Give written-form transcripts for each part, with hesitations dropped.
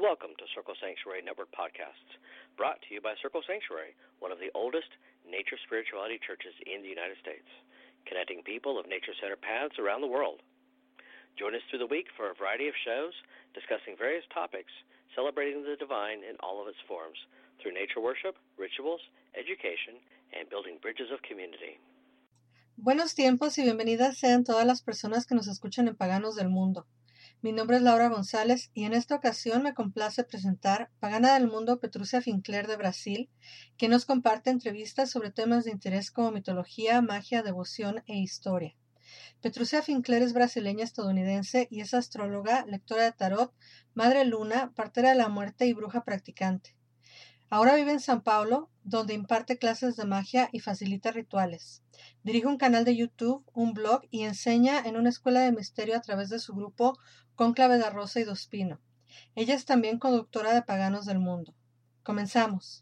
Welcome to Circle Sanctuary Network Podcasts, brought to you by Circle Sanctuary, one of the oldest nature spirituality churches in the United States, connecting people of nature-centered paths around the world. Join us through the week for a variety of shows discussing various topics, celebrating the divine in all of its forms, through nature worship, rituals, education, and building bridges of community. Buenos tiempos y bienvenidas sean todas las personas que nos escuchan en Paganos del Mundo. Mi nombre es Laura González y en esta ocasión me complace presentar Pagana del Mundo Petrucia Fincler de Brasil, quien nos comparte entrevistas sobre temas de interés como mitología, magia, devoción e historia. Petrucia Fincler es brasileña estadounidense y es astróloga, lectora de tarot, madre luna, partera de la muerte y bruja practicante. Ahora vive en San Paulo, donde imparte clases de magia y facilita rituales. Dirige un canal de YouTube, un blog y enseña en una escuela de misterio a través de su grupo Cónclave da Rosa y do Espino. Ella es también conductora de Paganos del Mundo. Comenzamos!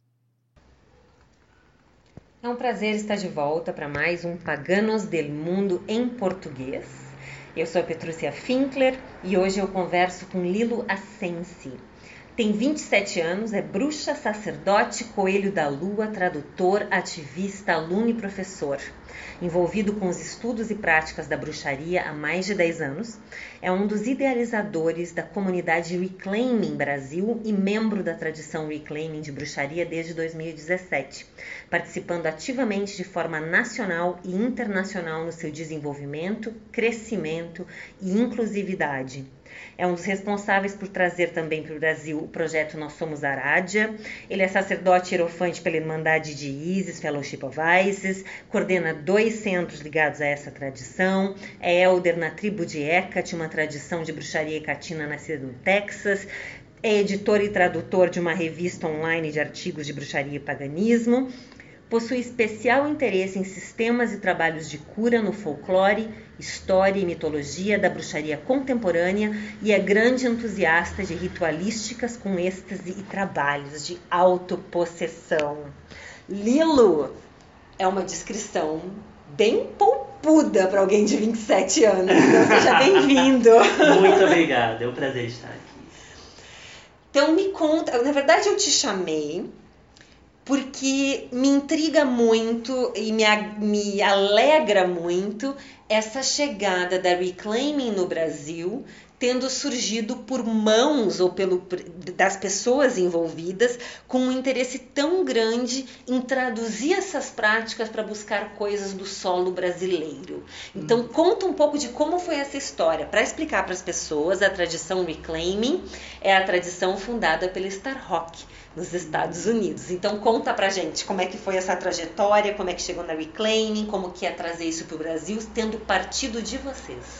É um prazer estar de volta para mais um Paganos del Mundo em português. Eu sou a Petrucia Fincler e hoje eu converso com Lilo Assensi. Tem 27 anos, é bruxa, sacerdote, coelho da lua, tradutor, ativista, aluno e professor. Envolvido com os estudos e práticas da bruxaria há mais de 10 anos, é um dos idealizadores da comunidade Reclaiming Brasil e membro da tradição Reclaiming de bruxaria desde 2017, participando ativamente de forma nacional e internacional no seu desenvolvimento, crescimento e inclusividade. É um dos responsáveis por trazer também para o Brasil o projeto Nós Somos Arádia. Ele é sacerdote hierofante pela Irmandade de Isis, Fellowship of Isis, coordena 2 centros ligados a essa tradição, é elder na tribo de Hecate, uma tradição de bruxaria hecatina nascida no Texas, é editor e tradutor de uma revista online de artigos de bruxaria e paganismo, possui especial interesse em sistemas e trabalhos de cura no folclore, história e mitologia da bruxaria contemporânea e é grande entusiasta de ritualísticas com êxtase e trabalhos de autopossessão. Lilo é uma descrição bem poupuda para alguém de 27 anos, então seja bem-vindo. Muito obrigado, é um prazer estar aqui. Então me conta, na verdade eu te chamei porque me intriga muito e me alegra muito essa chegada da Reclaiming no Brasil, tendo surgido por mãos ou das pessoas envolvidas com um interesse tão grande em traduzir essas práticas para buscar coisas do solo brasileiro. Então, conta um pouco de como foi essa história. Para explicar para as pessoas, a tradição Reclaiming é a tradição fundada pela Starhawk, nos Estados Unidos. Então, conta pra gente como é que foi essa trajetória, como é que chegou na Reclaiming, como que é trazer isso para o Brasil, tendo partido de vocês.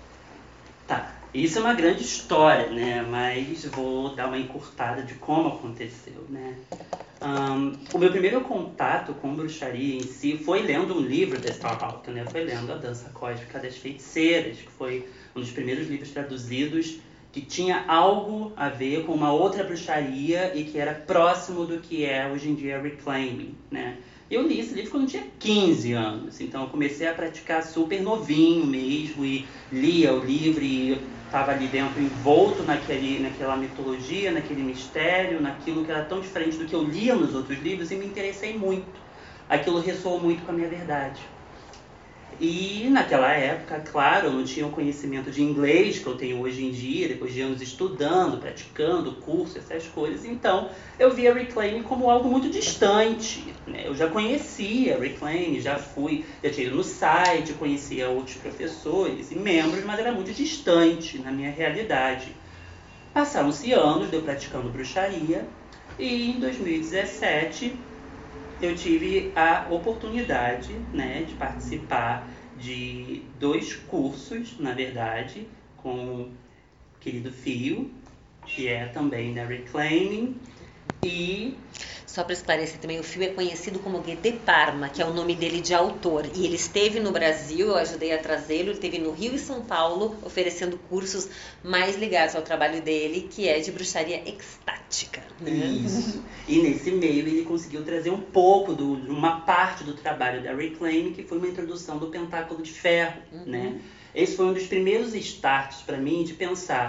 Tá. Isso é uma grande história, né? Mas vou dar uma encurtada de como aconteceu, né? O meu primeiro contato com bruxaria em si foi lendo um livro da Starhawk, né? Foi lendo A Dança Cósmica das Feiticeiras, que foi um dos primeiros livros traduzidos que tinha algo a ver com uma outra bruxaria e que era próximo do que é hoje em dia Reclaiming, né? Eu li esse livro quando eu tinha 15 anos, então eu comecei a praticar super novinho mesmo e lia o livro e estava ali dentro envolto naquela mitologia, naquele mistério, naquilo que era tão diferente do que eu lia nos outros livros e me interessei muito. Aquilo ressoou muito com a minha verdade. E naquela época, claro, eu não tinha o conhecimento de inglês que eu tenho hoje em dia, depois de anos estudando, praticando, curso, essas coisas. Então, eu via Reclaiming como algo muito distante, né? Eu já conhecia Reclaiming, já tinha ido no site, conhecia outros professores e membros, mas era muito distante na minha realidade. Passaram-se anos de eu praticando bruxaria e em 2017... eu tive a oportunidade, né, de participar de 2 cursos, na verdade, com o querido Fio, que é também da Reclaiming, e... Só para esclarecer também, o Fio é conhecido como Guedê Parma, que é o nome dele de autor. E ele esteve no Brasil, eu ajudei a trazê-lo, ele esteve no Rio e São Paulo, oferecendo cursos mais ligados ao trabalho dele, que é de bruxaria extática. Né? Isso. E nesse meio ele conseguiu trazer um pouco, uma parte do trabalho da Reclaiming, que foi uma introdução do Pentáculo de Ferro, né? Esse foi um dos primeiros starts para mim de pensar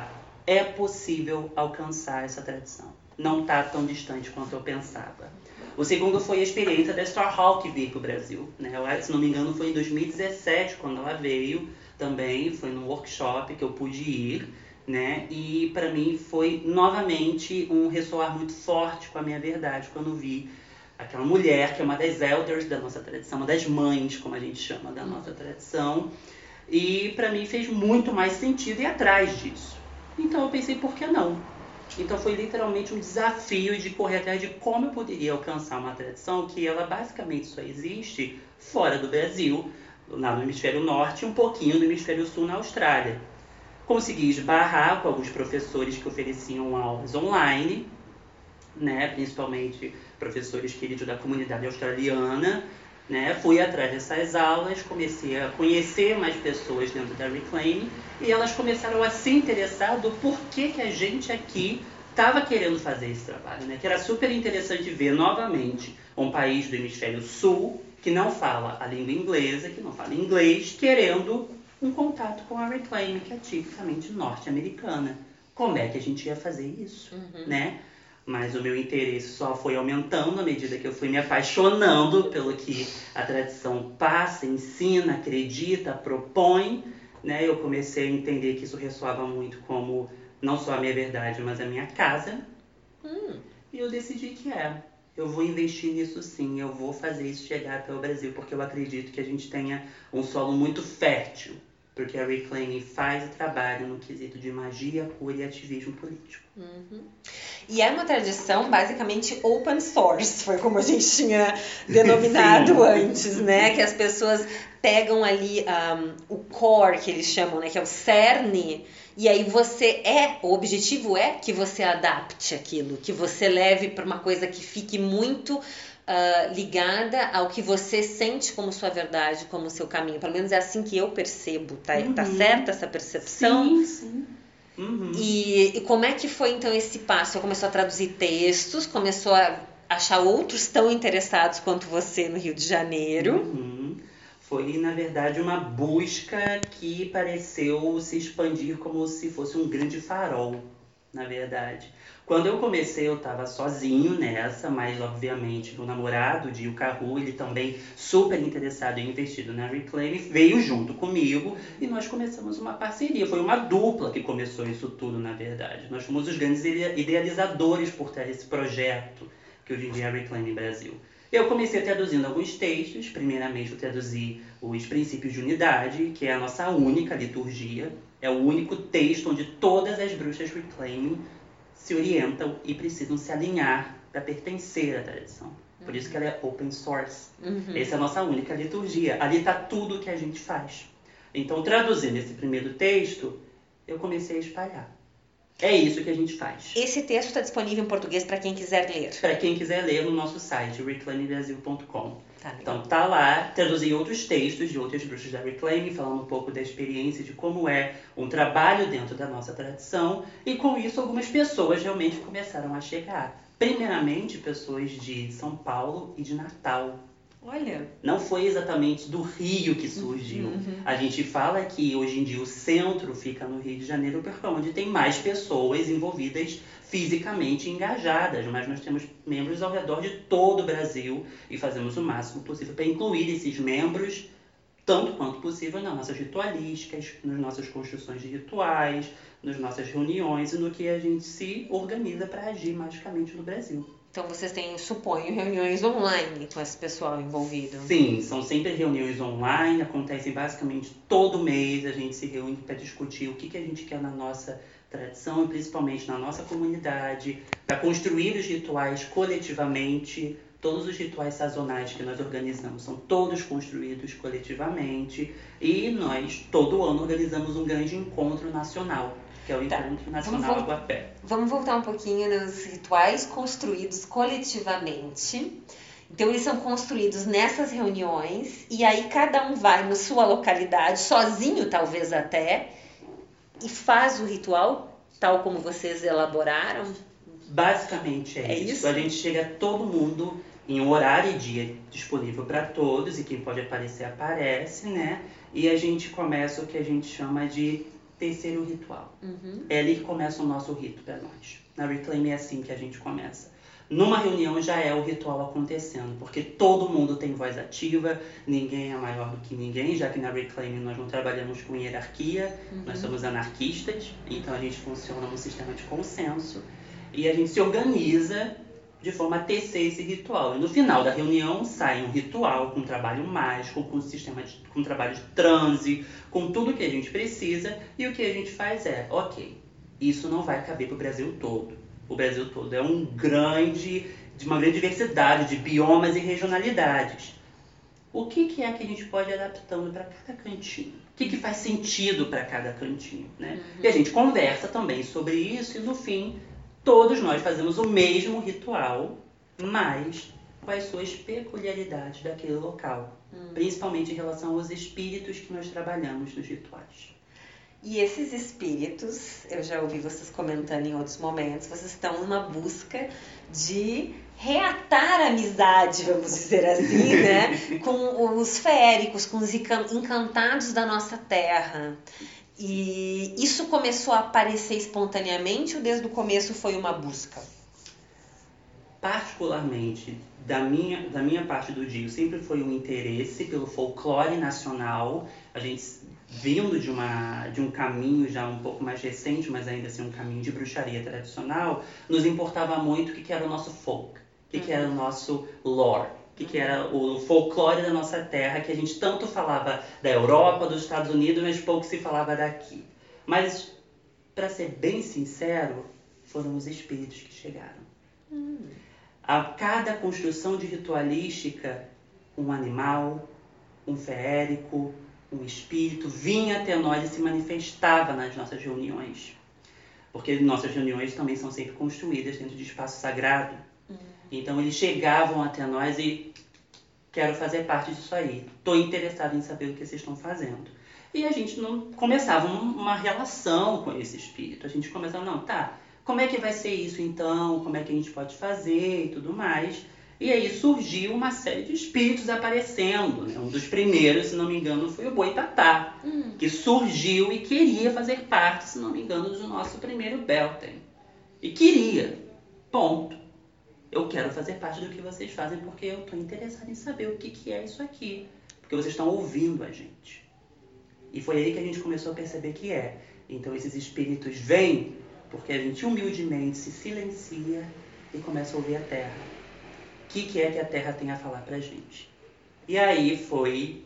é possível alcançar essa tradição. Não está tão distante quanto eu pensava. O segundo foi a experiência da Starhawk vir para o Brasil, né? Se não me engano, foi em 2017, quando ela veio também. Foi num workshop que eu pude ir, né? E para mim foi novamente um ressoar muito forte com a minha verdade, quando vi aquela mulher que é uma das elders da nossa tradição, uma das mães, como a gente chama, da nossa tradição. E para mim fez muito mais sentido ir atrás disso. Então eu pensei, por que não? Então foi literalmente um desafio de correr atrás de como eu poderia alcançar uma tradição que ela basicamente só existe fora do Brasil, lá no hemisfério norte e um pouquinho no hemisfério sul, na Austrália. Consegui esbarrar com alguns professores que ofereciam aulas online, né, principalmente professores queridos da comunidade australiana, né? Fui atrás dessas aulas, comecei a conhecer mais pessoas dentro da Reclaim e elas começaram a se interessar do porquê que a gente aqui estava querendo fazer esse trabalho, né? Que era super interessante ver novamente um país do hemisfério sul que não fala a língua inglesa, que não fala inglês, querendo um contato com a Reclaim, que é tipicamente norte-americana. Como é que a gente ia fazer isso, né? Mas o meu interesse só foi aumentando à medida que eu fui me apaixonando pelo que a tradição passa, ensina, acredita, propõe, né? Eu comecei a entender que isso ressoava muito como não só a minha verdade, mas a minha casa. E eu decidi que eu vou investir nisso sim, eu vou fazer isso chegar até o Brasil, porque eu acredito que a gente tenha um solo muito fértil, porque a Reclaim faz o trabalho no quesito de magia, cura e ativismo político. E é uma tradição basicamente open source, foi como a gente tinha denominado antes, né? Que as pessoas pegam ali o core, que eles chamam, né? Que é o cerne, e aí o objetivo é que você adapte aquilo, que você leve para uma coisa que fique muito ligada ao que você sente como sua verdade, como seu caminho. Pelo menos é assim que eu percebo, tá certa essa percepção? Sim. E como é que foi então esse passo? Você começou a traduzir textos, começou a achar outros tão interessados quanto você no Rio de Janeiro? Foi, na verdade, uma busca que pareceu se expandir como se fosse um grande farol, na verdade. Quando eu comecei, eu estava sozinho nessa, mas, obviamente, o namorado, o Dio Carru, ele também super interessado e investido na Reclaim, veio junto comigo e nós começamos uma parceria. Foi uma dupla que começou isso tudo, na verdade. Nós fomos os grandes idealizadores por trás desse projeto que hoje em dia é a Reclaim Brasil. Eu comecei traduzindo alguns textos. Primeiramente, eu traduzi os Princípios de Unidade, que é a nossa única liturgia. É o único texto onde todas as bruxas Reclaim se orientam e precisam se alinhar para pertencer à tradição. Por isso que ela é open source. Essa é a nossa única liturgia. Ali está tudo o que a gente faz. Então, traduzindo esse primeiro texto, eu comecei a espalhar. É isso que a gente faz. Esse texto está disponível em português para quem quiser ler? Para quem quiser ler no nosso site, reclaimbrasil.com. Tá, então tá lá, traduzi outros textos de outras bruxas da Reclaim, falando um pouco da experiência de como é um trabalho dentro da nossa tradição, e com isso algumas pessoas realmente começaram a chegar. Primeiramente, pessoas de São Paulo e de Natal. Olha. Não foi exatamente do Rio que surgiu. A gente fala que hoje em dia o centro fica no Rio de Janeiro, porque é onde tem mais pessoas envolvidas fisicamente engajadas, mas nós temos membros ao redor de todo o Brasil e fazemos o máximo possível para incluir esses membros, tanto quanto possível, nas nossas ritualísticas, nas nossas construções de rituais, nas nossas reuniões e no que a gente se organiza para agir magicamente no Brasil. Então vocês têm, suponho, reuniões online com esse pessoal envolvido? Sim, são sempre reuniões online, acontecem basicamente todo mês, a gente se reúne para discutir o que a gente quer na nossa tradição e principalmente na nossa comunidade, para construir os rituais coletivamente. Todos os rituais sazonais que nós organizamos são todos construídos coletivamente e nós, todo ano, organizamos um grande encontro nacional, que é o Encontro Nacional Aguapé. Vamos voltar um pouquinho nos rituais construídos coletivamente. Então, eles são construídos nessas reuniões e aí cada um vai na sua localidade, sozinho talvez até, e faz o ritual tal como vocês elaboraram? Basicamente é isso. A gente chega todo mundo em um horário e dia disponível para todos, e quem pode aparecer, aparece, né? E a gente começa o que a gente chama de tecer o ritual. É ali que começa o nosso rito para nós. Na Reclaim é assim que a gente começa. Numa reunião já é o ritual acontecendo, porque todo mundo tem voz ativa, ninguém é maior do que ninguém, já que na Reclaim nós não trabalhamos com hierarquia, nós somos anarquistas, então a gente funciona num sistema de consenso e a gente se organiza de forma a tecer esse ritual. E no final da reunião sai um ritual com trabalho mágico, com trabalho de transe, com tudo que a gente precisa, e o que a gente faz é, ok, isso não vai caber para o Brasil todo. O Brasil todo é de uma grande diversidade de biomas e regionalidades. O que é que a gente pode ir adaptando para cada cantinho? O que faz sentido para cada cantinho? Né? E a gente conversa também sobre isso e, no fim, todos nós fazemos o mesmo ritual, mas com as suas peculiaridades daquele local. Principalmente em relação aos espíritos que nós trabalhamos nos rituais. E esses espíritos, eu já ouvi vocês comentando em outros momentos, vocês estão numa busca de reatar a amizade, vamos dizer assim, né? Com os feéricos, com os encantados da nossa terra. E isso começou a aparecer espontaneamente ou desde o começo foi uma busca? Particularmente, da minha parte do dia, sempre foi um interesse pelo folclore nacional. A gente vindo de um caminho já um pouco mais recente, mas ainda assim um caminho de bruxaria tradicional, nos importava muito o que era o nosso folk, o que era o nosso lore, o que era o folclore da nossa terra, que a gente tanto falava da Europa, dos Estados Unidos, mas pouco se falava daqui. Mas, para ser bem sincero, foram os espíritos que chegaram. A cada construção de ritualística, um animal, um feérico, um espírito vinha até nós e se manifestava nas nossas reuniões. Porque nossas reuniões também são sempre construídas dentro de espaço sagrado. Então eles chegavam até nós e quero fazer parte disso aí. Estou interessado em saber o que vocês estão fazendo. E a gente não começava uma relação com esse espírito. A gente começava, não, tá, como é que vai ser isso então? Como é que a gente pode fazer e tudo mais? E aí surgiu uma série de espíritos aparecendo. Né? Um dos primeiros, se não me engano, foi o Boitatá, que surgiu e queria fazer parte, se não me engano, do nosso primeiro Beltane. E queria. Ponto. Eu quero fazer parte do que vocês fazem porque eu estou interessado em saber o que é isso aqui. Porque vocês estão ouvindo a gente. E foi aí que a gente começou a perceber que é. Então esses espíritos vêm porque a gente humildemente se silencia e começa a ouvir a Terra. O que é que a Terra tem a falar pra gente? E aí foi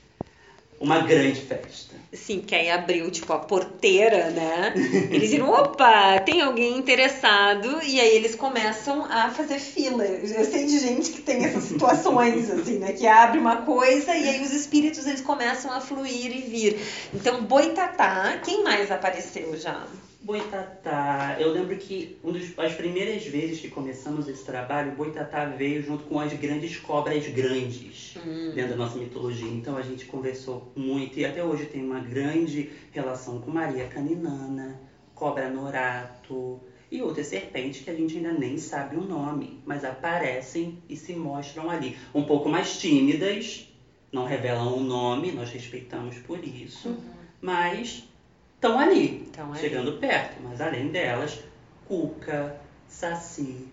uma grande festa. Sim, que aí abriu, tipo, a porteira, né? Eles viram, opa, tem alguém interessado, e aí eles começam a fazer fila. Eu sei de gente que tem essas situações, assim, né? Que abre uma coisa e aí os espíritos, eles começam a fluir e vir. Então, Boitatá, quem mais apareceu já? Boitatá, eu lembro que as primeiras vezes que começamos esse trabalho, Boitatá veio junto com as grandes cobras grandes dentro da nossa mitologia. Então a gente conversou muito e até hoje tem uma grande relação com Maria Caninana, Cobra Norato e outras serpentes que a gente ainda nem sabe o nome, mas aparecem e se mostram ali. Um pouco mais tímidas, não revelam o nome, nós respeitamos por isso, mas estão ali, chegando perto. Mas além delas, Cuca, Saci,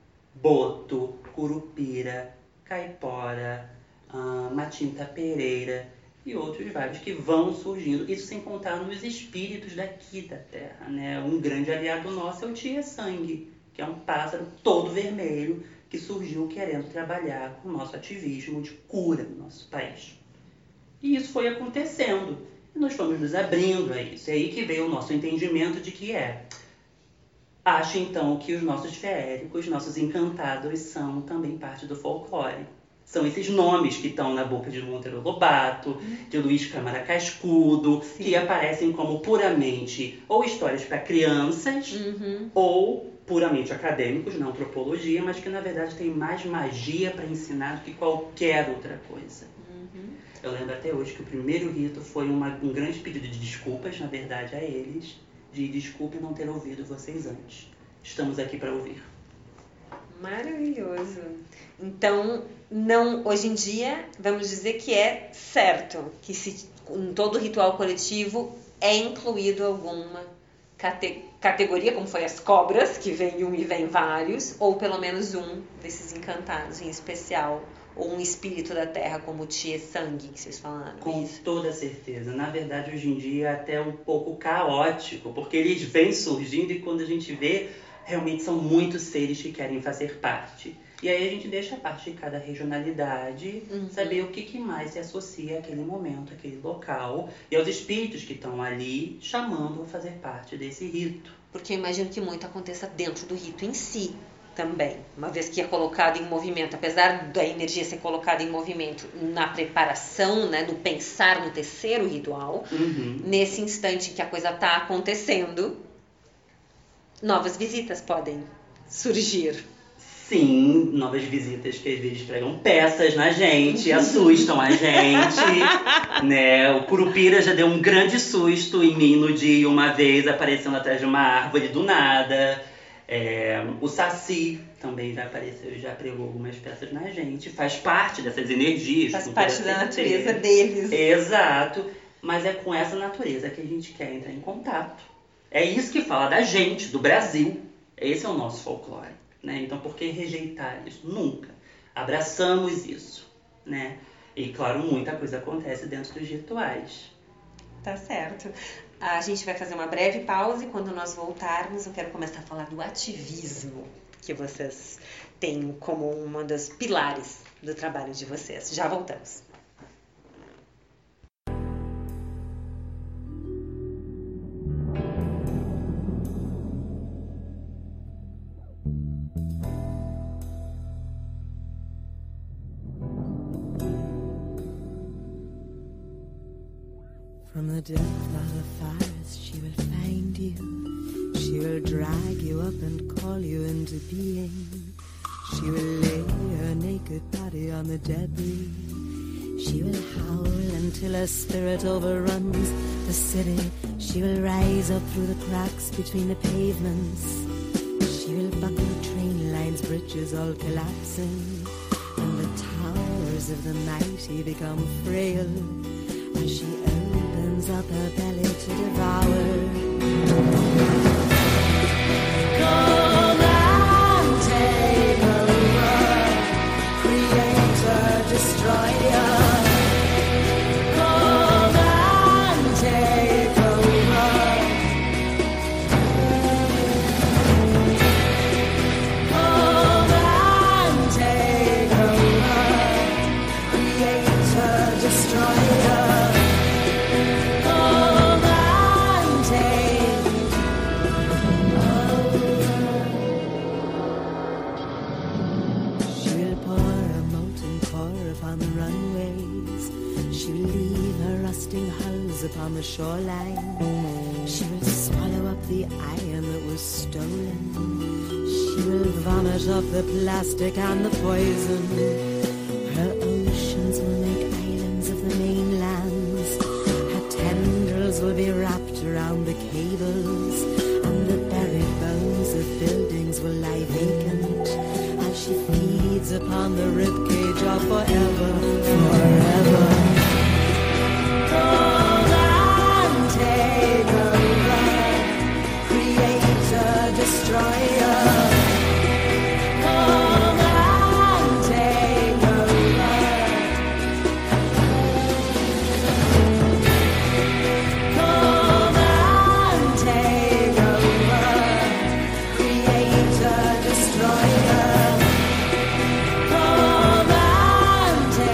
Boto, Curupira, Caipora, Matinta Pereira e outros vários que vão surgindo. Isso sem contar nos espíritos daqui da Terra. Né? Um grande aliado nosso é o Tia Sangue, que é um pássaro todo vermelho que surgiu querendo trabalhar com o nosso ativismo de cura no nosso país. E isso foi acontecendo. E nós fomos nos abrindo a isso. É aí que veio o nosso entendimento de que acho então que os nossos feéricos, nossos encantados são também parte do folclore. São esses nomes que estão na boca de Monteiro Lobato, de Luiz Câmara Cascudo, que aparecem como puramente ou histórias para crianças, ou puramente acadêmicos, na antropologia, mas que na verdade tem mais magia para ensinar do que qualquer outra coisa. Eu lembro até hoje que o primeiro rito foi um grande pedido de desculpas, na verdade, a eles, de desculpe não ter ouvido vocês antes. Estamos aqui para ouvir. Maravilhoso. Então, hoje em dia, vamos dizer que é certo que em todo ritual coletivo é incluído alguma categoria, como foi as cobras, que vem um e vem vários, ou pelo menos um desses encantados em especial, ou um espírito da terra, como o Tie Sangue, que vocês falaram? Com toda certeza. Na verdade, hoje em dia é até um pouco caótico, porque eles vêm surgindo e quando a gente vê, realmente são muitos seres que querem fazer parte. E aí a gente deixa a parte de cada regionalidade, saber o que mais se associa àquele momento, àquele local, e aos espíritos que estão ali chamando a fazer parte desse rito. Porque eu imagino que muito aconteça dentro do rito em si também, uma vez que é colocado em movimento, apesar da energia ser colocada em movimento na preparação, né, no pensar no terceiro ritual, nesse instante que a coisa está acontecendo, novas visitas podem surgir. Sim, novas visitas que às vezes pregam peças na gente, assustam a gente, né? O Curupira já deu um grande susto em mim no dia, uma vez, aparecendo atrás de uma árvore do nada. O Saci também já apareceu, já pregou algumas peças na gente. Faz parte dessas energias. Faz parte da natureza deles. Exato. Mas é com essa natureza que a gente quer entrar em contato. É isso que fala da gente, do Brasil. Esse é o nosso folclore. Né? Então, por que rejeitar isso? Nunca. Abraçamos isso, né? E, claro, muita coisa acontece dentro dos rituais. Tá certo. A gente vai fazer uma breve pausa e quando nós voltarmos, eu quero começar a falar do ativismo que vocês têm como uma das pilares do trabalho de vocês. Já voltamos. From the depth of the forest she will find you. She will drag you up and call you into being. She will lay her naked body on the debris. She will howl until her spirit overruns the city. She will rise up through the cracks between the pavements. She will buckle train lines, bridges all collapsing, and the towers of the mighty become frail as she opens up her belly to devour. Come and take over, creator, destroyer. Come and take over. Come and take over, creator, destroyer. Upon the shoreline, she will swallow up the iron that was stolen. She will vomit up the plastic and the poison. Her oceans will make islands of the mainlands. Her tendrils will be wrapped around the cables, and the buried bones of buildings will lie vacant as she feeds upon the ribcage of forever, forever. Destroyer, come and take over. Come and take over, creator, destroyer. Come and take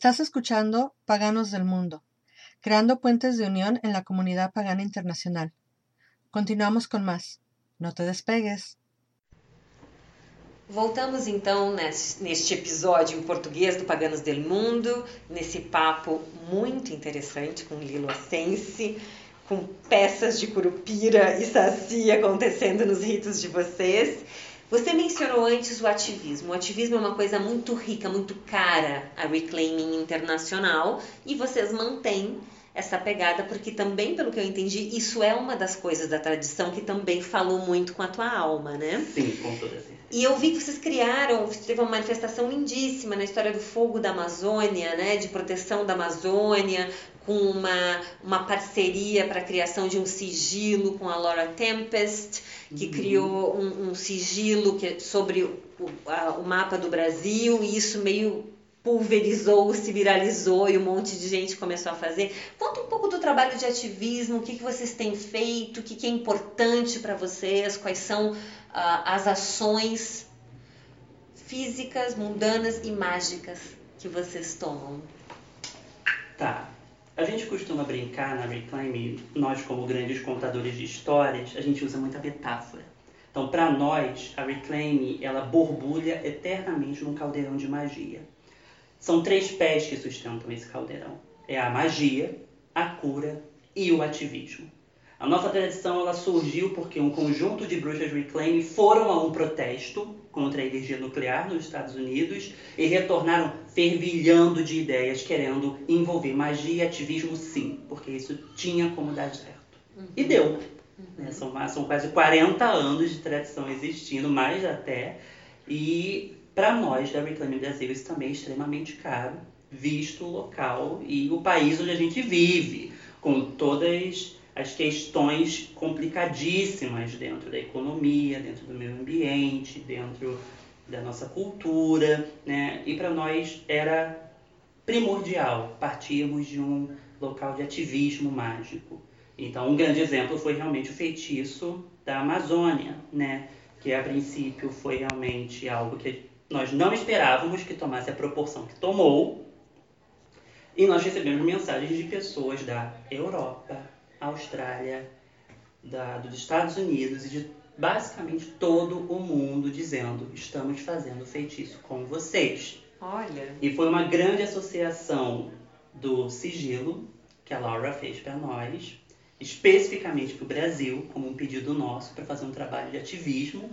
Estás escuchando Paganos del Mundo, creando puentes de unión en la comunidad pagana internacional. Continuamos com mais. Não te despegues. Voltamos então neste episódio em português do Paganos del Mundo, nesse papo muito interessante com Lilo Ascensi, com peças de curupira e saci acontecendo nos ritos de vocês. Você mencionou antes o ativismo. O ativismo é uma coisa muito rica, muito cara a Reclaiming Internacional, e vocês mantêm essa pegada porque também, pelo que eu entendi, isso é uma das coisas da tradição que também falou muito com a tua alma, né? Sim, com toda certeza. E eu vi que vocês criaram, teve uma manifestação lindíssima na história do fogo da Amazônia, né? De proteção da Amazônia, com uma parceria para a criação de um sigilo com a Laura Tempest, que criou um sigilo sobre o mapa do Brasil, e isso meio pulverizou, se viralizou e um monte de gente começou a fazer. Conta um pouco do trabalho de ativismo, o que vocês têm feito, o que é importante para vocês, quais são as ações físicas, mundanas e mágicas que vocês tomam. Tá. A gente costuma brincar na Reclaim, nós como grandes contadores de histórias, a gente usa muita metáfora. Então, para nós, a Reclaim, ela borbulha eternamente num caldeirão de magia. São 3 pés que sustentam esse caldeirão. É a magia, a cura e o ativismo. A nossa tradição ela surgiu porque um conjunto de bruxas Reclaim foram a um protesto contra a energia nuclear nos Estados Unidos e retornaram fervilhando de ideias, querendo envolver magia e ativismo sim, porque isso tinha como dar certo. E deu. Né? São quase 40 anos de tradição existindo, mais até, e para nós da Reclaim Brasil isso também é extremamente caro, visto o local e o país onde a gente vive, com todas as questões complicadíssimas dentro da economia, dentro do meio ambiente, dentro da nossa cultura, né? E para nós era primordial partirmos de um local de ativismo mágico. Então, um grande exemplo foi realmente o feitiço da Amazônia, né? Que a princípio foi realmente algo que nós não esperávamos que tomasse a proporção que tomou, e nós recebemos mensagens de pessoas da Europa, Austrália, dos Estados Unidos e de basicamente todo o mundo dizendo: estamos fazendo feitiço com vocês. Olha. E foi uma grande associação do sigilo que a Laura fez para nós, especificamente para o Brasil, como um pedido nosso para fazer um trabalho de ativismo,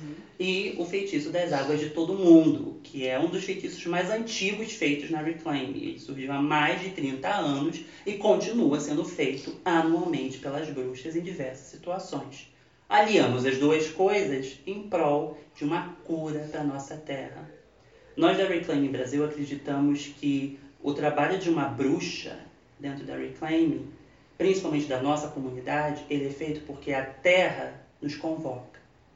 e o feitiço das águas de todo mundo, que é um dos feitiços mais antigos feitos na Reclaim. Ele surgiu há mais de 30 anos e continua sendo feito anualmente pelas bruxas em diversas situações. Aliamos as duas coisas em prol de uma cura para a nossa terra. Nós da Reclaim Brasil acreditamos que o trabalho de uma bruxa dentro da Reclaim, principalmente da nossa comunidade, ele é feito porque a terra nos convoca.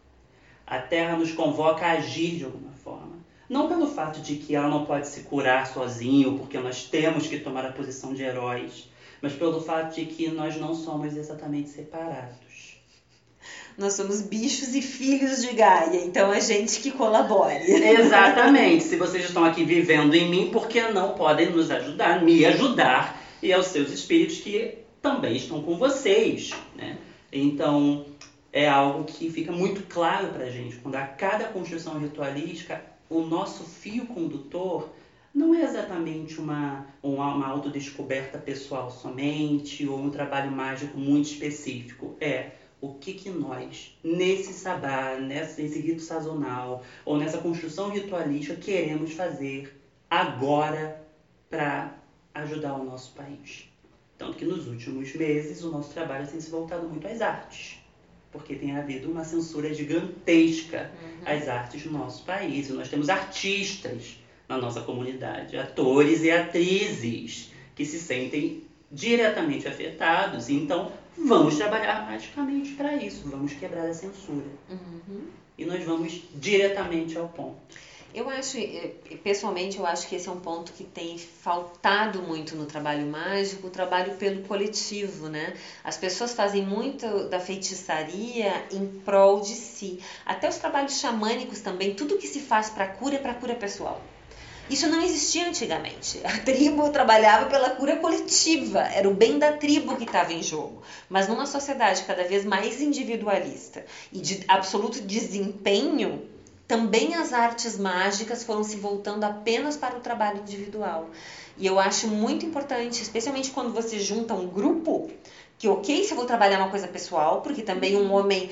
A terra nos convoca a agir de alguma forma. Não pelo fato de que ela não pode se curar sozinho, porque nós temos que tomar a posição de heróis, mas pelo fato de que nós não somos exatamente separados. Nós somos bichos e filhos de Gaia, então é gente que colabore. Exatamente. Se vocês estão aqui vivendo em mim, por que não podem nos ajudar, me ajudar, e aos seus espíritos que também estão com vocês, né? Então, é algo que fica muito claro para a gente. Quando a cada construção ritualística, o nosso fio condutor não é exatamente uma autodescoberta pessoal somente, ou um trabalho mágico muito específico. É o que nós, nesse sabá, nesse rito sazonal, ou nessa construção ritualística, queremos fazer agora para ajudar o nosso país. Tanto que nos últimos meses o nosso trabalho tem se voltado muito às artes, porque tem havido uma censura gigantesca às artes no nosso país. E nós temos artistas na nossa comunidade, atores e atrizes que se sentem diretamente afetados. Então, vamos trabalhar magicamente para isso, vamos quebrar a censura. E nós vamos diretamente ao ponto. Eu acho, pessoalmente, eu acho que esse é um ponto que tem faltado muito no trabalho mágico, o trabalho pelo coletivo, né? As pessoas fazem muito da feitiçaria em prol de si. Até os trabalhos xamânicos também, tudo que se faz para cura é para cura pessoal. Isso não existia antigamente. A tribo trabalhava pela cura coletiva, era o bem da tribo que estava em jogo. Mas numa sociedade cada vez mais individualista e de absoluto desempenho, também as artes mágicas foram se voltando apenas para o trabalho individual. E eu acho muito importante, especialmente quando você junta um grupo, que ok, se eu vou trabalhar uma coisa pessoal, porque também um homem,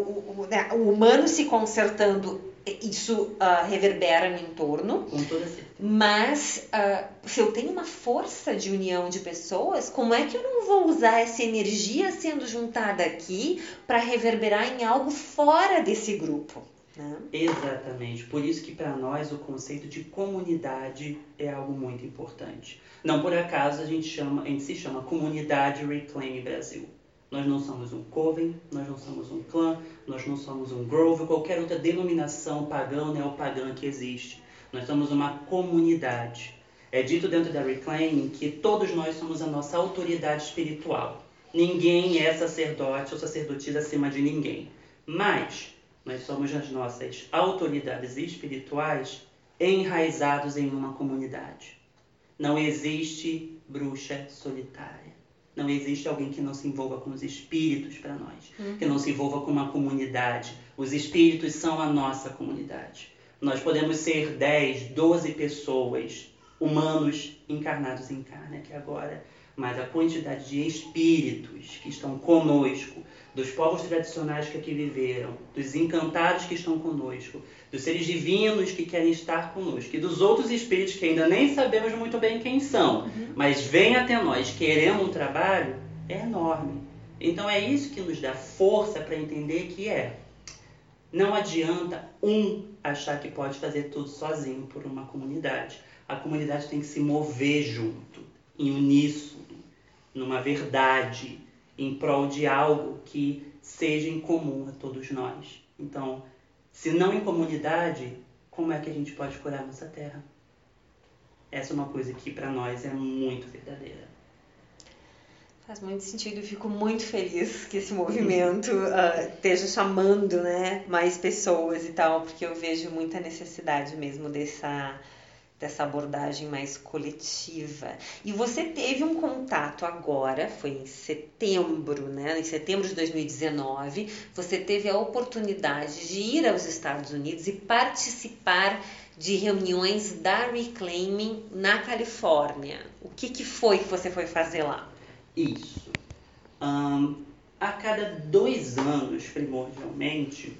o humano se consertando, isso reverbera no entorno. Com toda certeza. Mas se eu tenho uma força de união de pessoas, como é que eu não vou usar essa energia sendo juntada aqui para reverberar em algo fora desse grupo? Né? Exatamente. Por isso que para nós o conceito de comunidade é algo muito importante. Não por acaso a gente se chama Comunidade Reclaim Brasil. Nós não somos um coven, nós não somos um clã, nós não somos um grove, qualquer outra denominação pagã ou neopagã que existe. Nós somos uma comunidade. É dito dentro da Reclaim que todos nós somos a nossa autoridade espiritual. Ninguém é sacerdote ou sacerdotisa acima de ninguém. Mas nós somos as nossas autoridades espirituais enraizados em uma comunidade. Não existe bruxa solitária. Não existe alguém que não se envolva com os espíritos para nós, que não se envolva com uma comunidade. Os espíritos são a nossa comunidade. Nós podemos ser 10, 12 pessoas, humanos encarnados em carne aqui agora, mas a quantidade de espíritos que estão conosco, dos povos tradicionais que aqui viveram, dos encantados que estão conosco, dos seres divinos que querem estar conosco e dos outros espíritos que ainda nem sabemos muito bem quem são, mas vêm até nós querendo um trabalho, é enorme. Então é isso que nos dá força para entender que não adianta achar que pode fazer tudo sozinho por uma comunidade. A comunidade tem que se mover junto, em uníssono, numa verdade, em prol de algo que seja em comum a todos nós. Então, se não em comunidade, como é que a gente pode curar nossa terra? Essa é uma coisa que para nós é muito verdadeira. Faz muito sentido, eu fico muito feliz que esse movimento esteja chamando, né, mais pessoas e tal, porque eu vejo muita necessidade mesmo dessa abordagem mais coletiva. E você teve um contato agora, foi em setembro, né? Em setembro de 2019, você teve a oportunidade de ir aos Estados Unidos e participar de reuniões da Reclaiming na Califórnia. O que foi que você foi fazer lá? Isso. A cada 2 anos, primordialmente,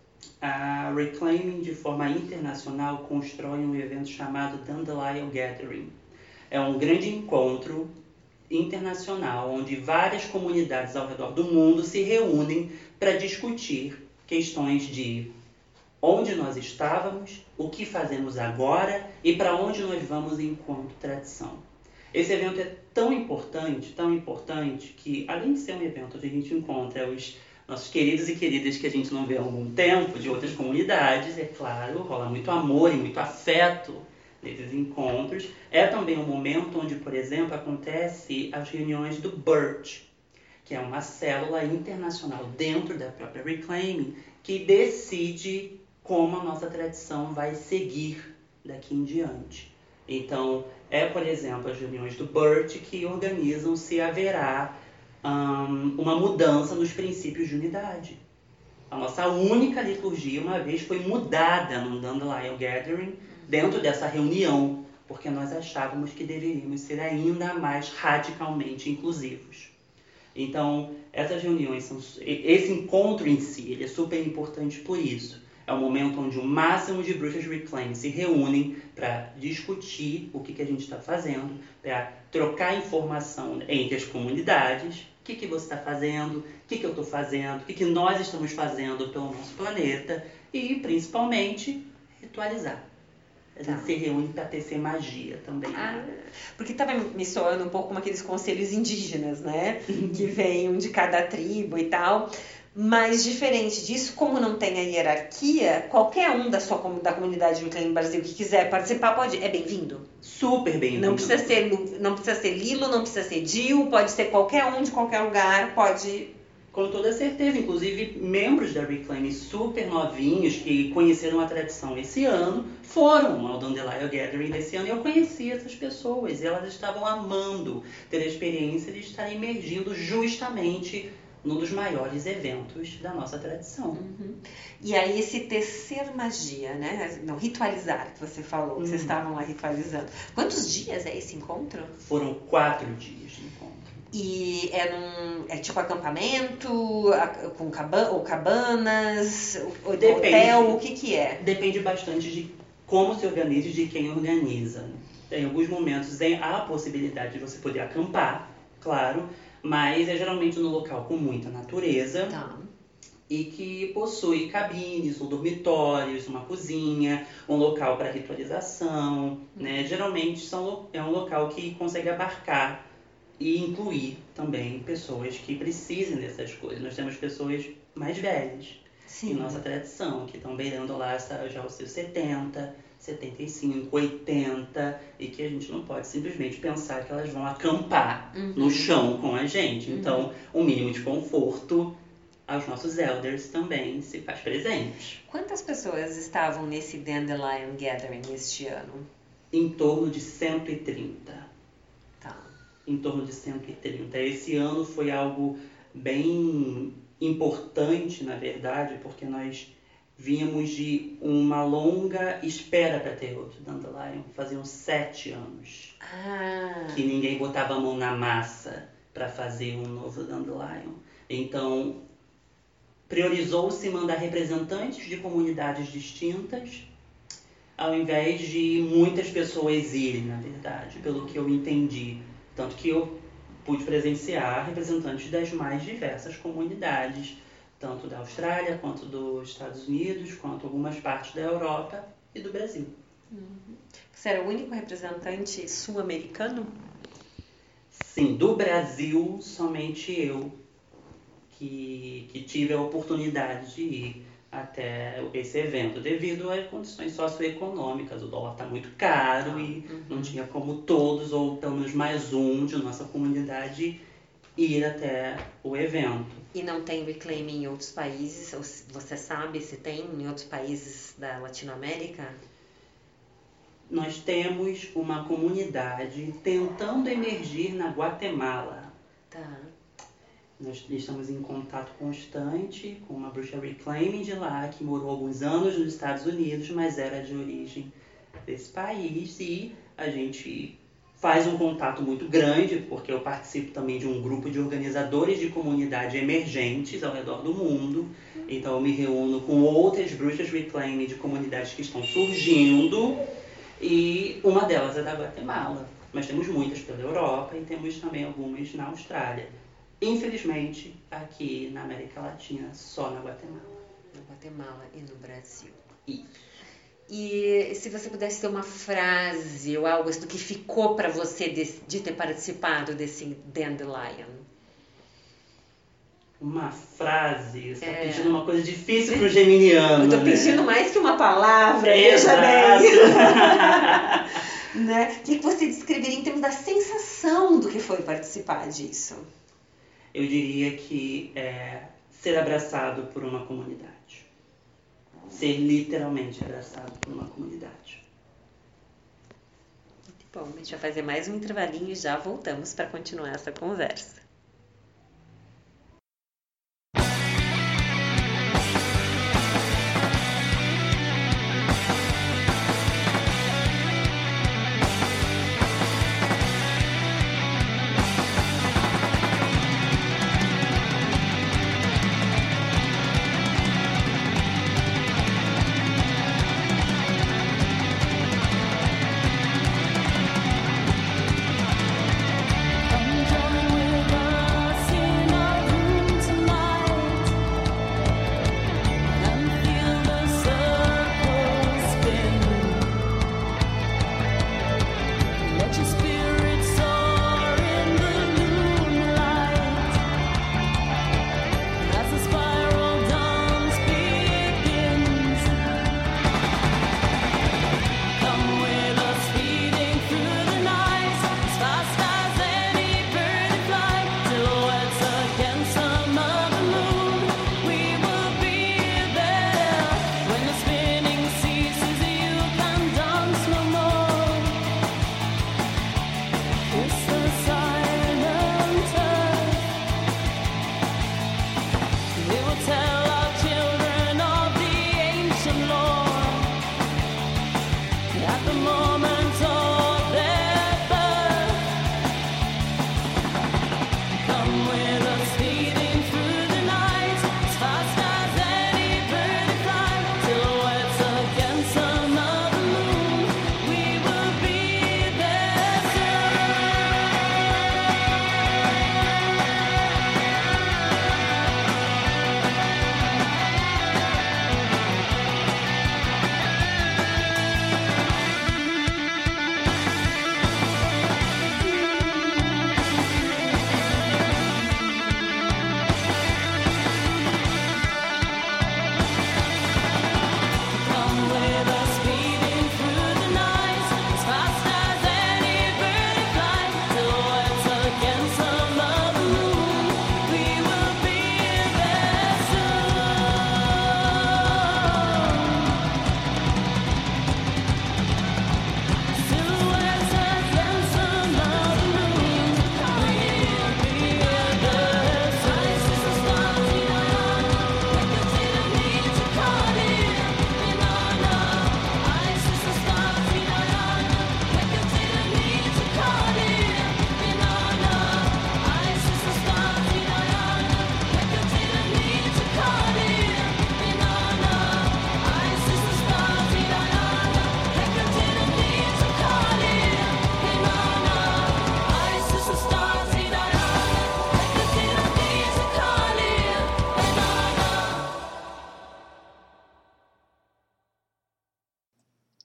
a Reclaiming, de forma internacional, constrói um evento chamado Dandelion Gathering. É um grande encontro internacional onde várias comunidades ao redor do mundo se reúnem para discutir questões de onde nós estávamos, o que fazemos agora e para onde nós vamos enquanto tradição. Esse evento é tão importante que, além de ser um evento onde a gente encontra os nossos queridos e queridas que a gente não vê há algum tempo, de outras comunidades, é claro, rola muito amor e muito afeto nesses encontros. É também um momento onde, por exemplo, acontece as reuniões do Birch, que é uma célula internacional dentro da própria Reclaiming, que decide como a nossa tradição vai seguir daqui em diante. Então, por exemplo, as reuniões do Birch que organizam se haverá uma mudança nos princípios de unidade. A nossa única liturgia, uma vez, foi mudada no Dandelion Gathering dentro dessa reunião, porque nós achávamos que deveríamos ser ainda mais radicalmente inclusivos. Então, essas reuniões, esse encontro em si, ele é super importante por isso. É um momento onde o máximo de bruxas Reclaim se reúnem para discutir o que a gente está fazendo, para trocar informação entre as comunidades. O que você está fazendo, o que eu estou fazendo, o que nós estamos fazendo pelo nosso planeta e, principalmente, ritualizar. A gente se reúne para tecer magia também. Porque estava me soando um pouco como aqueles conselhos indígenas, né? Que vêm de cada tribo e tal. Mas, diferente disso, como não tem a hierarquia, qualquer um da comunidade Reclaim Brasil que quiser participar é bem-vindo. Super bem-vindo. Não precisa ser Lilo, não precisa ser Jill, pode ser qualquer um de qualquer lugar, pode Com toda certeza, inclusive membros da Reclaim super novinhos que conheceram a tradição esse ano foram ao Dandelion Gathering desse ano e eu conheci essas pessoas e elas estavam amando ter a experiência de estar imergindo justamente num dos maiores eventos da nossa tradição. Uhum. E aí esse tecer magia, né? Não, ritualizar, que você falou, que vocês estavam lá ritualizando. Quantos dias é esse encontro? Foram 4 dias de encontro. E é tipo acampamento, com cabanas, hotel, o que é? Depende bastante de como se organiza e de quem organiza. Em alguns momentos há a possibilidade de você poder acampar, claro, mas é geralmente no local com muita natureza. Tá. E que possui cabines, ou dormitórios, uma cozinha, um local para ritualização, né? Geralmente é um local que consegue abarcar e incluir também pessoas que precisem dessas coisas. Nós temos pessoas mais velhas em nossa tradição, que estão beirando lá já os seus 70, 75, 80, e que a gente não pode simplesmente pensar que elas vão acampar no chão com a gente. Então, um mínimo de conforto aos nossos elders também se faz presente. Quantas pessoas estavam nesse Dandelion Gathering este ano? Em torno de 130. Tá. Em torno de 130. Esse ano foi algo bem importante, na verdade, porque nós vínhamos de uma longa espera para ter outro Dandelion. Faziam 7 anos que ninguém botava a mão na massa para fazer um novo Dandelion. Então, priorizou-se mandar representantes de comunidades distintas, ao invés de muitas pessoas irem, na verdade, pelo que eu entendi. Tanto que eu pude presenciar representantes das mais diversas comunidades, tanto da Austrália, quanto dos Estados Unidos, quanto algumas partes da Europa e do Brasil. Você era o único representante sul-americano? Sim, do Brasil, somente eu que tive a oportunidade de ir até esse evento, devido às condições socioeconômicas. O dólar está muito caro e não tinha como todos, ou pelo menos mais um de nossa comunidade, ir até o evento. E não tem Reclaim em outros países? Ou você sabe se tem em outros países da Latinoamérica? Nós temos uma comunidade tentando emergir na Guatemala. Tá. Nós estamos em contato constante com uma bruxa Reclaiming de lá, que morou alguns anos nos Estados Unidos, mas era de origem desse país. E a gente faz um contato muito grande, porque eu participo também de um grupo de organizadores de comunidade emergentes ao redor do mundo. Então eu me reúno com outras bruxas Reclaiming de comunidades que estão surgindo, e uma delas é da Guatemala. Mas temos muitas pela Europa e temos também algumas na Austrália. Infelizmente, aqui na América Latina, só na Guatemala. Na Guatemala e no Brasil. Isso. E se você pudesse ter uma frase ou algo do que ficou para você de ter participado desse Dandelion? Uma frase? Você está pedindo uma coisa difícil para o geminiano. Eu estou pedindo mais que uma palavra, veja bem. Né? O que você descreveria em termos da sensação do que foi participar disso? Eu diria que é ser abraçado por uma comunidade. Ser literalmente abraçado por uma comunidade. Muito bom, a gente vai fazer mais um intervalinho e já voltamos para continuar essa conversa. Come join with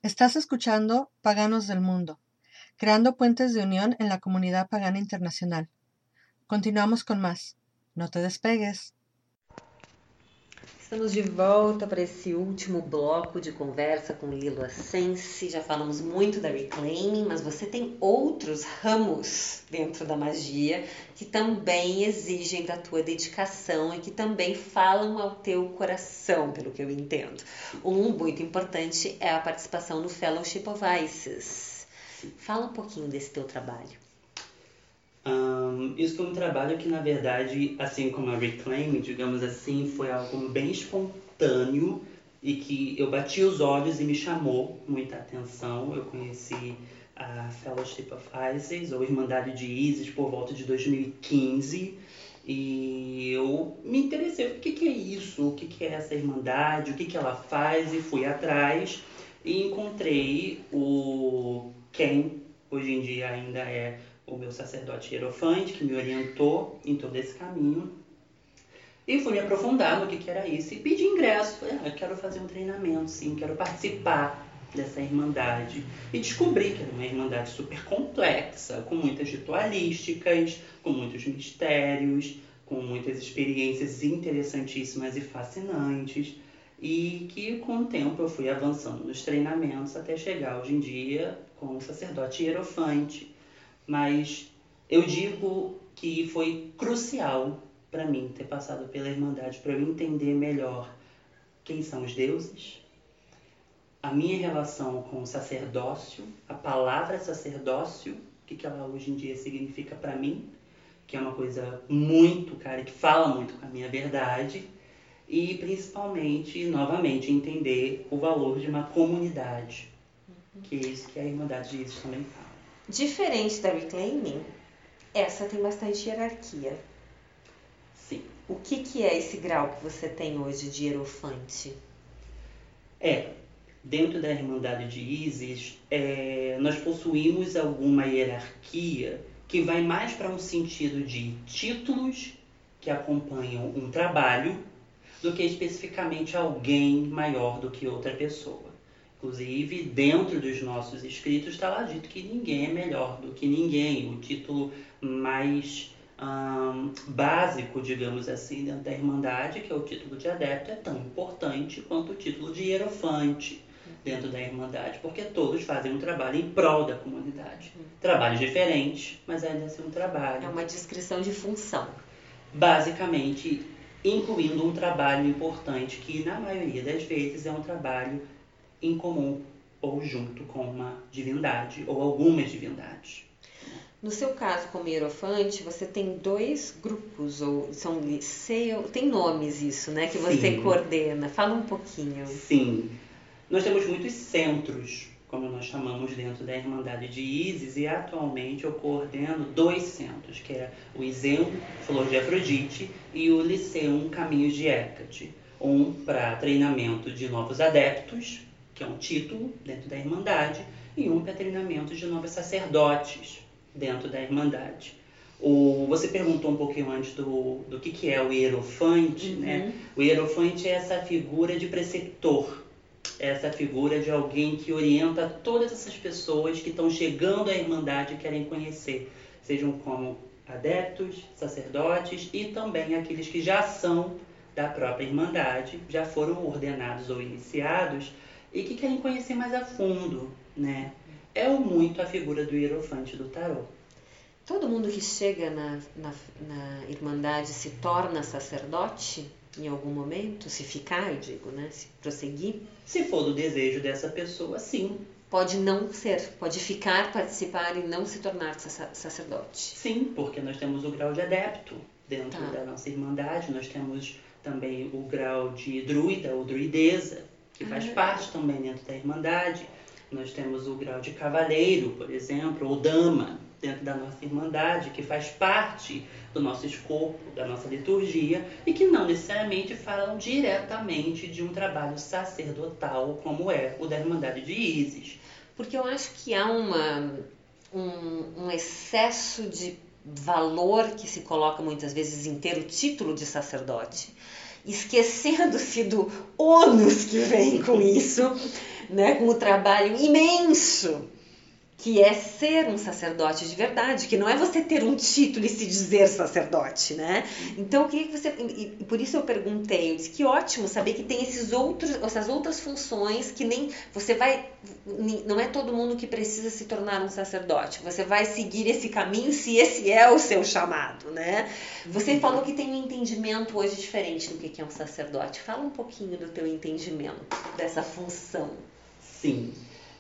Estás escuchando Paganos del Mundo, creando puentes de unión en la comunidad pagana internacional. Continuamos con más. No te despegues. Estamos de volta para esse último bloco de conversa com Lilo Ascensi. Já falamos muito da Reclaiming, mas você tem outros ramos dentro da magia que também exigem da tua dedicação e que também falam ao teu coração, pelo que eu entendo. Um muito importante é a participação no Fellowship of Isis. Fala um pouquinho desse teu trabalho. Isso foi um trabalho que, na verdade, assim como a Reclaim, digamos assim, foi algo bem espontâneo e que eu bati os olhos e me chamou muita atenção. Eu conheci a Fellowship of Isis, ou Irmandade de Isis, por volta de 2015, e eu me interessei. O que é isso? O que é essa Irmandade? O que ela faz? E fui atrás e encontrei o Ken, hoje em dia ainda é o meu sacerdote hierofante, que me orientou em todo esse caminho. E fui me aprofundar no que era isso e pedi ingresso. Falei, eu quero fazer um treinamento, sim, quero participar dessa irmandade. E descobri que era uma irmandade super complexa, com muitas ritualísticas, com muitos mistérios, com muitas experiências interessantíssimas e fascinantes. E que com o tempo eu fui avançando nos treinamentos até chegar hoje em dia como sacerdote hierofante. Mas eu digo que foi crucial para mim ter passado pela Irmandade, para eu entender melhor quem são os deuses, a minha relação com o sacerdócio, a palavra sacerdócio, o que ela hoje em dia significa para mim, que é uma coisa muito, cara, que fala muito com a minha verdade, e principalmente, novamente, entender o valor de uma comunidade, que é isso que a Irmandade de Isis também fala. Diferente da Reclaiming, essa tem bastante hierarquia. Sim. O que é esse grau que você tem hoje de hierofante? Dentro da Irmandade de Isis, nós possuímos alguma hierarquia que vai mais para um sentido de títulos que acompanham um trabalho do que especificamente alguém maior do que outra pessoa. Inclusive, dentro dos nossos escritos está lá dito que ninguém é melhor do que ninguém. O título mais básico, digamos assim, dentro da Irmandade, que é o título de adepto, é tão importante quanto o título de hierofante dentro da Irmandade, porque todos fazem um trabalho em prol da comunidade. Trabalhos diferentes, mas ainda assim um trabalho. É uma descrição de função. Basicamente, incluindo um trabalho importante que, na maioria das vezes, é um trabalho em comum ou junto com uma divindade ou algumas divindades. No seu caso, como hierofante, você tem 2 grupos, ou são liceu, tem nomes isso, né, que você Sim. coordena. Fala um pouquinho. Sim. Nós temos muitos centros, como nós chamamos dentro da Irmandade de Isis, e atualmente eu coordeno 2 centros, que é o Iseum Flor de Afrodite e o Liceum Caminhos de Hécate. Um para treinamento de novos adeptos, que é um título dentro da Irmandade, e um para treinamento de novos sacerdotes dentro da Irmandade. Você perguntou um pouquinho antes do que é o hierofante, né? O hierofante é essa figura de preceptor, é essa figura de alguém que orienta todas essas pessoas que estão chegando à Irmandade e querem conhecer, sejam como adeptos, sacerdotes e também aqueles que já são da própria Irmandade, já foram ordenados ou iniciados, e que querem conhecer mais a fundo, né? É muito a figura do hierofante do tarô. Todo mundo que chega na Irmandade se torna sacerdote em algum momento? Se ficar, eu digo, né? Se prosseguir? Se for do desejo dessa pessoa, sim. Pode não ser, pode ficar, participar e não se tornar sacerdote. Sim, porque nós temos o grau de adepto dentro da nossa Irmandade, nós temos também o grau de druida ou druideza, que faz parte também dentro da Irmandade. Nós temos o grau de cavaleiro, por exemplo, ou dama, dentro da nossa Irmandade, que faz parte do nosso escopo, da nossa liturgia, e que não necessariamente falam diretamente de um trabalho sacerdotal, como é o da Irmandade de Isis. Porque eu acho que há um excesso de valor que se coloca muitas vezes em ter o título de sacerdote, esquecendo-se do ônus que vem com isso, né, com o trabalho imenso que é ser um sacerdote de verdade, que não é você ter um título e se dizer sacerdote, né? Então, eu queria que você... E por isso eu perguntei, eu disse que ótimo saber que tem essas outras funções que nem... Você vai... Não é todo mundo que precisa se tornar um sacerdote. Você vai seguir esse caminho se esse é o seu chamado, né? Você falou que tem um entendimento hoje diferente do que é um sacerdote. Fala um pouquinho do teu entendimento, dessa função. Sim.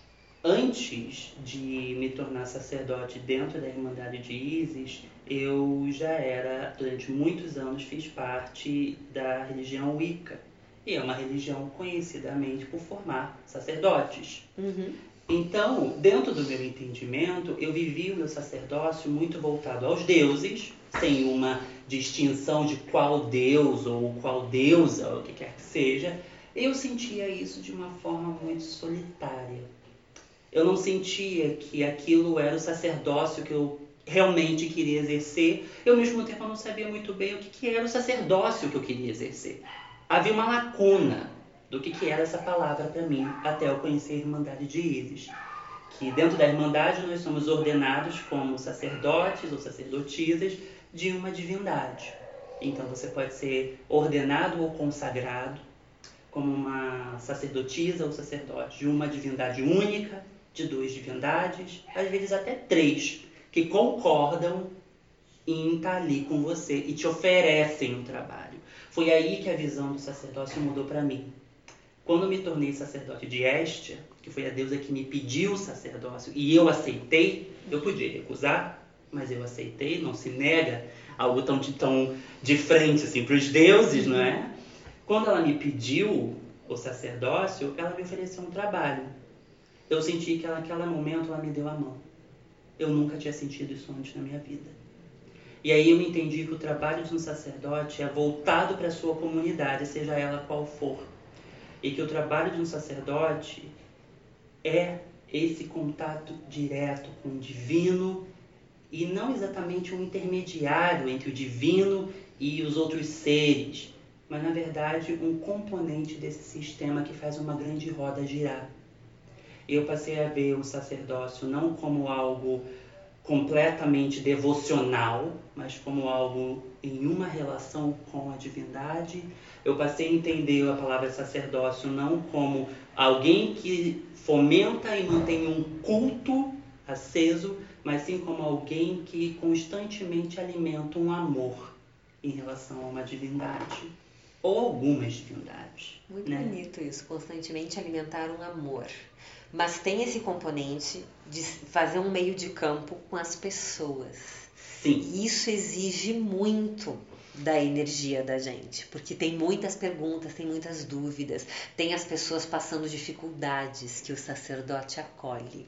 Antes de me tornar sacerdote dentro da Irmandade de Isis, eu já era, durante muitos anos, fiz parte da religião Wicca. E é uma religião conhecidamente por formar sacerdotes. Uhum. Então, dentro do meu entendimento, eu vivi o meu sacerdócio muito voltado aos deuses, sem uma distinção de qual deus ou qual deusa, ou o que quer que seja. Eu sentia isso de uma forma muito solitária. Eu não sentia que aquilo era o sacerdócio que eu realmente queria exercer. Eu, ao mesmo tempo, não sabia muito bem o que era o sacerdócio que eu queria exercer. Havia uma lacuna do que era essa palavra para mim, até eu conhecer a Irmandade de Isis. Que dentro da Irmandade nós somos ordenados como sacerdotes ou sacerdotisas de uma divindade. Então você pode ser ordenado ou consagrado como uma sacerdotisa ou sacerdote de uma divindade única, de 2 divindades, às vezes até 3, que concordam em estar ali com você e te oferecem um trabalho. Foi aí que a visão do sacerdócio mudou para mim. Quando eu me tornei sacerdote de Hestia, que foi a deusa que me pediu o sacerdócio, e eu aceitei, eu podia recusar, mas eu aceitei, não se nega algo tão de frente assim, para os deuses, não é? Quando ela me pediu o sacerdócio, ela me ofereceu um trabalho. Eu senti que naquele momento ela me deu a mão. Eu nunca tinha sentido isso antes na minha vida. E aí eu entendi que o trabalho de um sacerdote é voltado para a sua comunidade, seja ela qual for. E que o trabalho de um sacerdote é esse contato direto com o divino e não exatamente um intermediário entre o divino e os outros seres, mas na verdade um componente desse sistema que faz uma grande roda girar. Eu passei a ver o sacerdócio não como algo completamente devocional, mas como algo em uma relação com a divindade. Eu passei a entender a palavra sacerdócio não como alguém que fomenta e mantém um culto aceso, mas sim como alguém que constantemente alimenta um amor em relação a uma divindade, ou algumas divindades. Muito bonito isso, constantemente alimentar um amor. Mas tem esse componente de fazer um meio de campo com as pessoas. Sim. E isso exige muito da energia da gente, porque tem muitas perguntas, tem muitas dúvidas, tem as pessoas passando dificuldades que o sacerdote acolhe.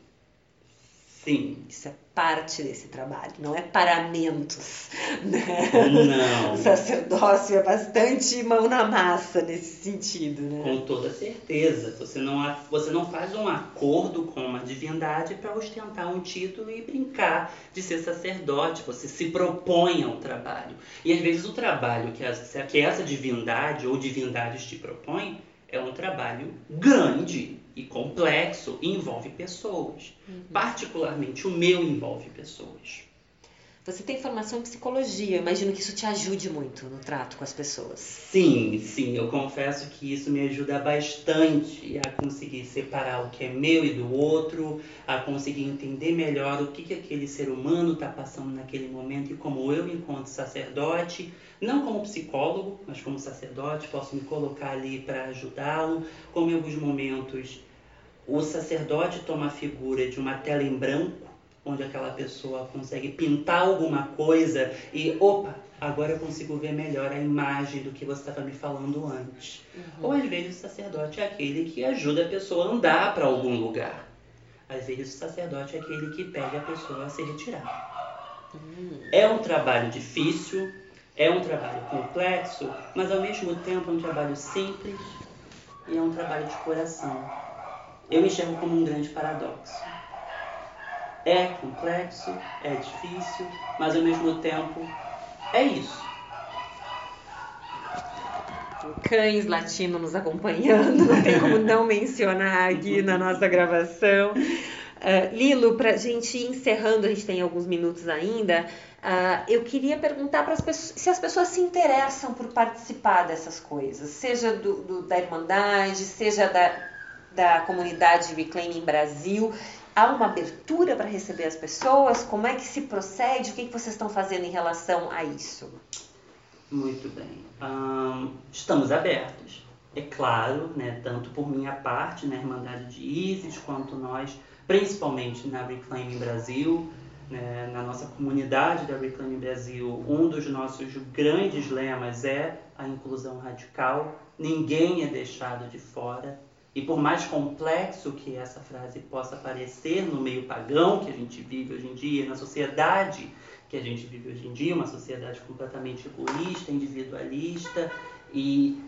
Sim. Isso é parte desse trabalho, não é paramentos, né? Não. O sacerdócio é bastante mão na massa nesse sentido, né? Com toda certeza. Você não faz um acordo com uma divindade para ostentar um título e brincar de ser sacerdote. Você se propõe ao trabalho. E às vezes o trabalho que essa divindade ou divindades te propõem é um trabalho grande e complexo e envolve pessoas. Particularmente o meu envolve pessoas. Você tem formação em psicologia, eu imagino que isso te ajude muito no trato com as pessoas. Sim, eu confesso que isso me ajuda bastante a conseguir separar o que é meu e do outro, a conseguir entender melhor o que aquele ser humano está passando naquele momento e como eu, enquanto sacerdote, não como psicólogo, mas como sacerdote, posso me colocar ali para ajudá-lo, como em alguns momentos o sacerdote toma a figura de uma tela em branco, onde aquela pessoa consegue pintar alguma coisa e, opa, agora eu consigo ver melhor a imagem do que você estava me falando antes. Ou às vezes o sacerdote é aquele que ajuda a pessoa a andar para algum lugar. Às vezes o sacerdote é aquele que pede a pessoa a se retirar. É um trabalho difícil, é um trabalho complexo, mas ao mesmo tempo é um trabalho simples e é um trabalho de coração. Eu enxergo como um grande paradoxo. É complexo, é difícil, mas ao mesmo tempo é isso. cães latinos nos acompanhando, não tem como não mencionar aqui na nossa gravação. Lilo, para a gente ir encerrando, a gente tem alguns minutos ainda, eu queria perguntar para as pessoas se as pessoas se interessam por participar dessas coisas, seja da Irmandade, seja da comunidade Reclaiming Brasil. Há uma abertura para receber as pessoas? Como é que se procede? O que vocês estão fazendo em relação a isso? Muito bem. Estamos abertos. É claro, né, tanto por minha parte, na Irmandade de Isis, quanto nós, principalmente na Reclaiming Brasil, né, na nossa comunidade da Reclaiming Brasil, um dos nossos grandes lemas é a inclusão radical. Ninguém é deixado de fora. E por mais complexo que essa frase possa parecer no meio pagão que a gente vive hoje em dia, na sociedade que a gente vive hoje em dia, uma sociedade completamente egoísta, individualista e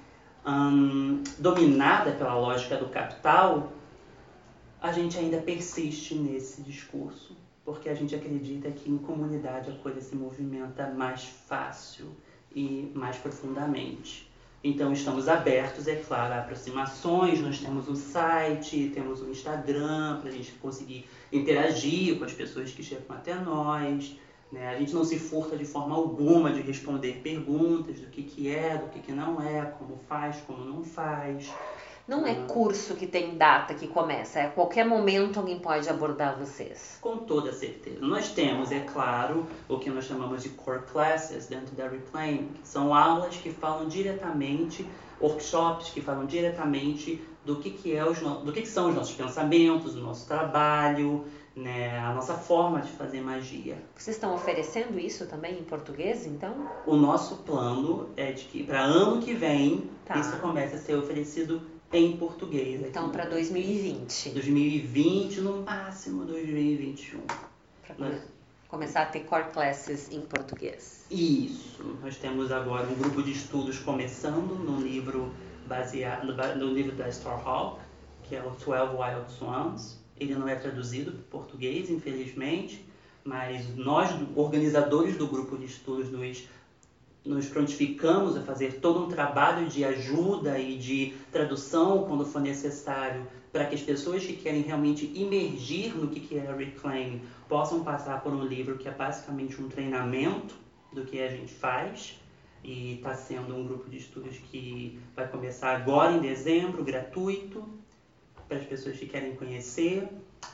dominada pela lógica do capital, a gente ainda persiste nesse discurso, porque a gente acredita que em comunidade a coisa se movimenta mais fácil e mais profundamente. Então, estamos abertos, é claro, a aproximações. Nós temos um site, temos um Instagram, para a gente conseguir interagir com as pessoas que chegam até nós. Né? A gente não se furta de forma alguma de responder perguntas do que é, do que não é, como faz, como não faz. Não é curso que tem data que começa, a qualquer momento alguém pode abordar vocês. Com toda certeza. Nós temos, é claro, o que nós chamamos de core classes dentro da Reclaim, que são aulas que falam diretamente, workshops que falam diretamente do que são os nossos pensamentos, o nosso trabalho, né, a nossa forma de fazer magia. Vocês estão oferecendo isso também em português, então? O nosso plano é de que para ano que vem isso comece a ser oferecido em português. Então, para 2020. 2020, no máximo 2021. Para começar a ter core classes em português. Isso. Nós temos agora um grupo de estudos começando no livro no livro da Starhawk, que é o 12 Wild Swans. Ele não é traduzido para português, infelizmente, mas nós, organizadores do grupo de estudos, nos prontificamos a fazer todo um trabalho de ajuda e de tradução quando for necessário, para que as pessoas que querem realmente imergir no que é a Reclaim possam passar por um livro que é basicamente um treinamento do que a gente faz. E está sendo um grupo de estudos que vai começar agora em dezembro, gratuito, para as pessoas que querem conhecer.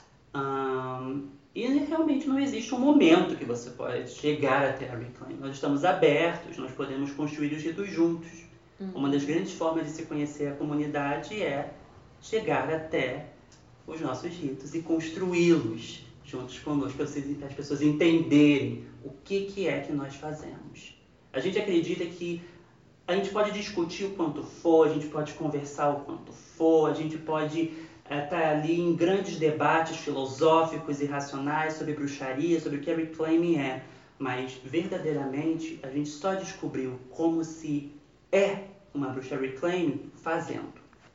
E realmente não existe um momento que você pode chegar até a Reclaim. Nós estamos abertos, nós podemos construir os ritos juntos. Uma das grandes formas de se conhecer a comunidade é chegar até os nossos ritos e construí-los juntos conosco, para as pessoas entenderem o que é que nós fazemos. A gente acredita que a gente pode discutir o quanto for, a gente pode conversar o quanto for, a gente pode estar ali em grandes debates filosóficos e racionais sobre bruxaria, sobre o que a Reclaiming é, mas verdadeiramente a gente só descobriu como se é uma bruxa Reclaiming fazendo.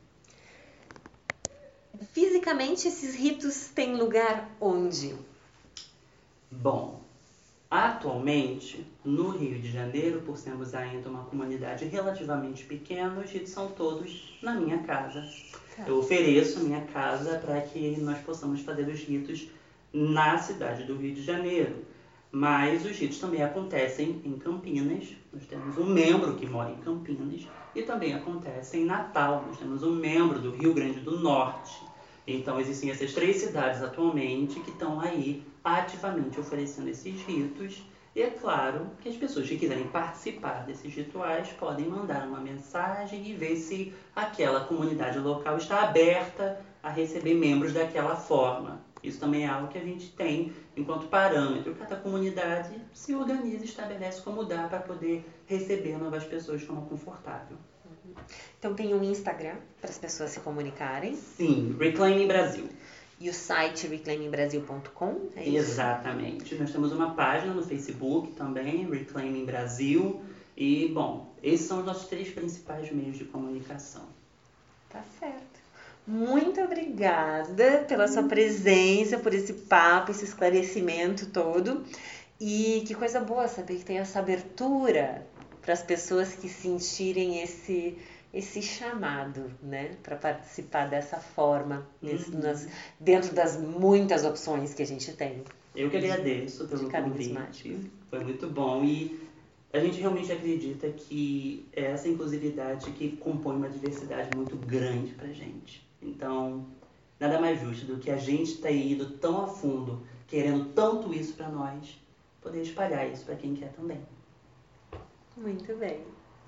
Fisicamente, esses ritos têm lugar onde? Bom, atualmente, no Rio de Janeiro, por sermos ainda uma comunidade relativamente pequena, os ritos são todos na minha casa. Eu ofereço a minha casa para que nós possamos fazer os ritos na cidade do Rio de Janeiro. Mas os ritos também acontecem em Campinas. Nós temos um membro que mora em Campinas. E também acontecem em Natal. Nós temos um membro do Rio Grande do Norte. Então existem essas 3 cidades atualmente que estão aí ativamente oferecendo esses ritos. E é claro que as pessoas que quiserem participar desses rituais podem mandar uma mensagem e ver se aquela comunidade local está aberta a receber membros daquela forma. Isso também é algo que a gente tem enquanto parâmetro. Cada comunidade se organiza e estabelece como dá para poder receber novas pessoas de forma confortável. Então tem um Instagram para as pessoas se comunicarem. Sim, Reclaiming Brasil. E o site reclaimingbrasil.com, é isso? Exatamente. Nós temos uma página no Facebook também, Reclaiming Brasil. E, bom, esses são os nossos 3 principais meios de comunicação. Tá certo. Muito obrigada pela sua presença, por esse papo, esse esclarecimento todo. E que coisa boa saber que tem essa abertura para as pessoas que sentirem esse chamado, né, para participar dessa forma, dentro das muitas opções que a gente tem. Eu que agradeço pelo convite, foi muito bom e a gente realmente acredita que é essa inclusividade que compõe uma diversidade muito grande pra gente. Então, nada mais justo do que a gente ter ido tão a fundo, querendo tanto isso para nós, poder espalhar isso para quem quer também. Muito bem.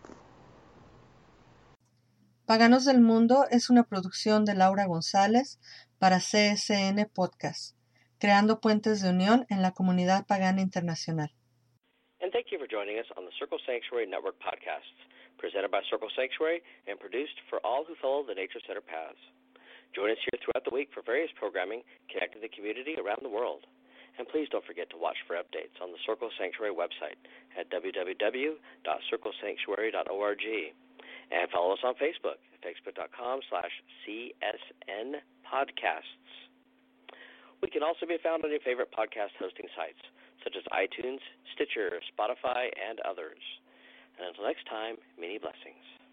Paganos del Mundo es una producción de Laura González para CSN Podcast, creando puentes de unión en la comunidad pagana internacional. And thank you for joining us on the Circle Sanctuary Network podcasts, presented by Circle Sanctuary and produced for all who follow the Nature Center paths. Join us here throughout the week for various programming connecting the community around the world. And please don't forget to watch for updates on the Circle Sanctuary website at www.circlesanctuary.org. And follow us on Facebook at facebook.com/CSN Podcasts. We can also be found on your favorite podcast hosting sites, such as iTunes, Stitcher, Spotify, and others. And until next time, many blessings.